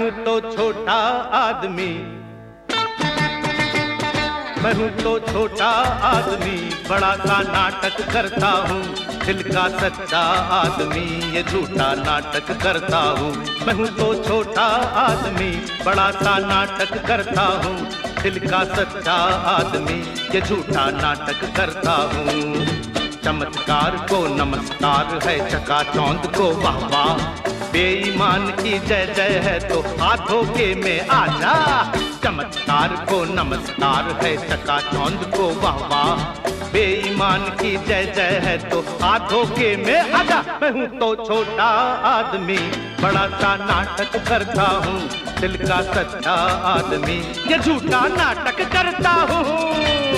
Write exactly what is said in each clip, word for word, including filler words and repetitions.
हूँ तो छोटा आदमी, मैं हूँ तो छोटा आदमी, बड़ा सा नाटक करता हूँ, दिल का सच्चा आदमी, ये झूठा नाटक करता हूँ। मैं हूँ तो छोटा आदमी, बड़ा सा नाटक करता हूँ, दिल का सच्चा आदमी, ये झूठा नाटक करता हूँ। चमत्कार को नमस्कार है, चकाचौंध को वाह वाह, बेईमान की जय जय है तो हाथों के में आजा। चमत्कार को नमस्कार है, चकाचौंध को वाह वाह, बेईमान की जय जय है तो हाथों के में आजा। मैं हूँ तो छोटा आदमी, बड़ा सा नाटक करता हूँ, दिल का सच्चा आदमी, ये झूठा नाटक करता हूँ।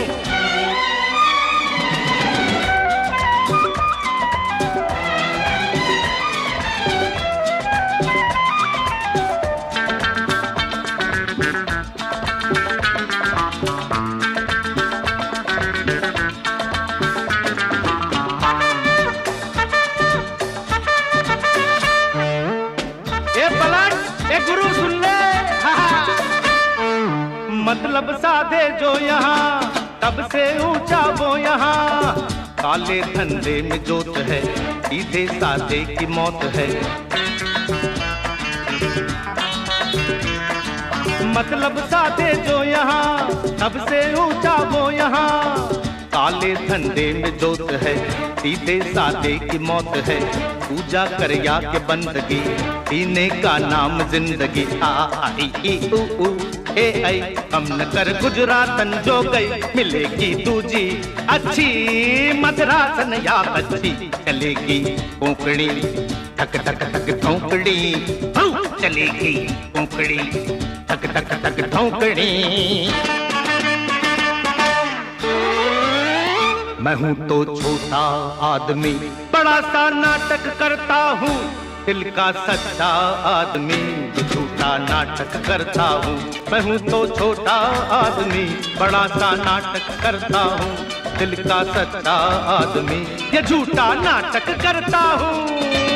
गुरु सुन ले, मतलब साधे जो यहाँ, तब से ऊंचा वो यहाँ, काले धंधे में जोत है, सीधे साधे की मौत है। मतलब साधे जो यहाँ, तब से ऊंचा वो यहाँ, काले धंधे में जोत है, सीधे साधे की मौत है। पूजा कर या के बंदगी, जीने का नाम जिंदगी। आ आई ई उ उ ए आई, हम न कर गुजरातन जो गई, मिलेगी दूजी अच्छी, मद्रासन या बच्ची, चलेगी कोंकणी ठक ठक ठक ठोकड़ी, चलेगी कोंकणी ठक ठक ठक ठोकड़ी। मैं हूँ तो छोटा आदमी, बड़ा सा नाटक करता हूँ, दिल का सच्चा आदमी, झूठा नाटक करता हूँ। मैं हूँ तो छोटा आदमी, बड़ा सा नाटक करता हूँ, दिल का सच्चा आदमी, ये झूठा नाटक करता हूँ।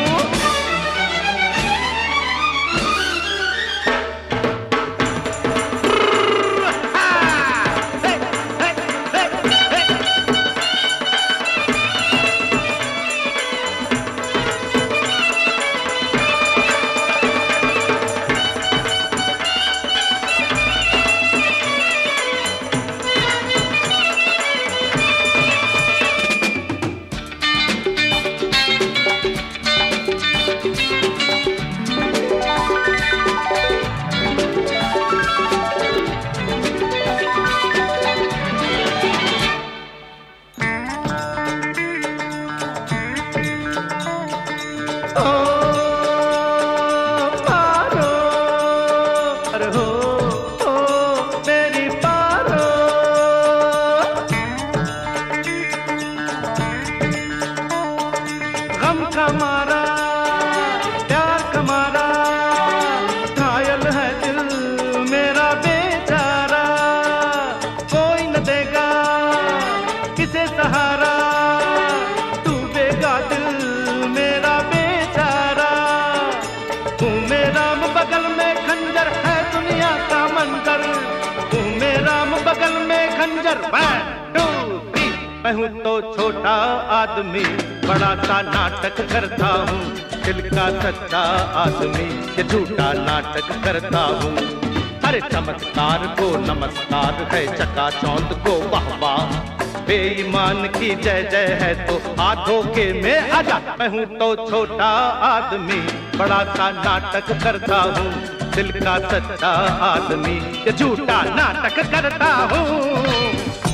हमारा प्यार कमारा, घायल है दिल मेरा बेचारा, कोई न देगा किसे सहारा, डूबेगा दिल मेरा बेचारा। तू मेरा बगल में खंजर है दुनिया का मंजर, तू मेरा बगल में खंजर। मैं हूँ तो छोटा आदमी, बड़ा सा नाटक करता हूँ, दिल का सच्चा आदमी, ये झूठा नाटक करता हूँ। अरे चमत्कार को नमस्कार है, चकाचौंध को वाह वाह, बेईमान की जय जय है तो हाथों के में आजा। मैं हूँ तो छोटा आदमी, बड़ा सा नाटक करता हूँ, दिल का सच्चा आदमी, ये झूठा नाटक करता हूँ।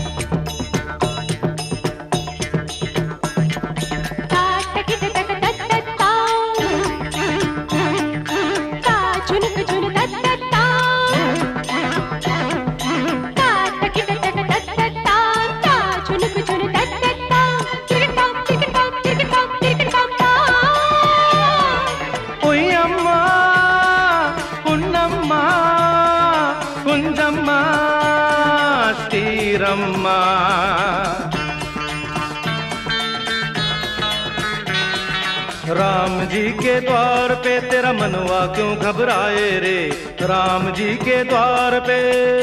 कुंजम्मा श्रीरम्मा, राम जी के द्वार पे तेरा मनवा क्यों घबराए रे, राम जी के द्वार पे,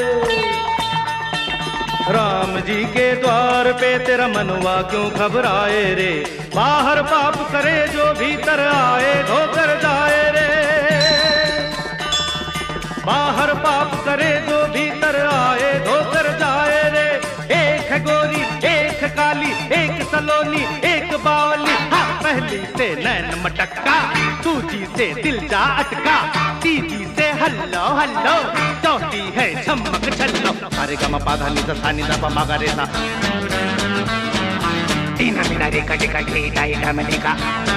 राम जी के द्वार पे तेरा मनवा क्यों घबराए रे। बाहर पाप करे जो भीतर आए धोकर जाए रे। बाहर पाप करे जो भीतर आए धोकर जाए रे। एक है गोरी एक है काली, एक सलोनी एक बावली। हाँ पहली से नैन मटक्का, दूजी से दिल जा अटका, तीजी से हल्लो हल्लो, चौथी है झमक छल्लो। सारे गम पाधा नि सा नि दा पा मा गा रे सा। टीना मीना रे कटे कटे डाई डमनिका,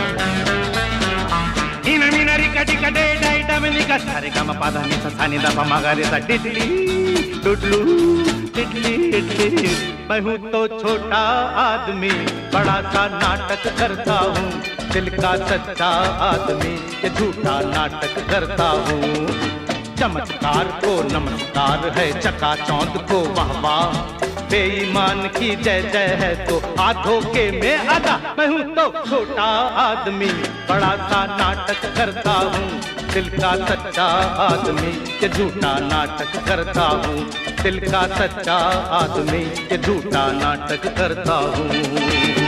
टीना मीना रे कटे कटे डाई डमनिका। सारे गम पाधा नि सा नि दा पा मा गा रे सा। टिटली डुडलू टिटली टिटली। मैं हूँ तो छोटा आदमी, बड़ा सा नाटक करता हूँ। दिल का सच्चा आदमी, ये झूठा नाटक करता हूँ। चमत्कार को नमस्कार है, चकाचौंध को वाह वाह। बेईमान की जय जय है तो हाथों के में अदा। मैं हूँ तो छोटा आदमी, बड़ा सा नाटक करता हूँ। दिल का सच्चा आदमी, ये झूठा नाटक करता हूँ। दिल का सच्चा आदमी, ये झूठा नाटक करता हूँ।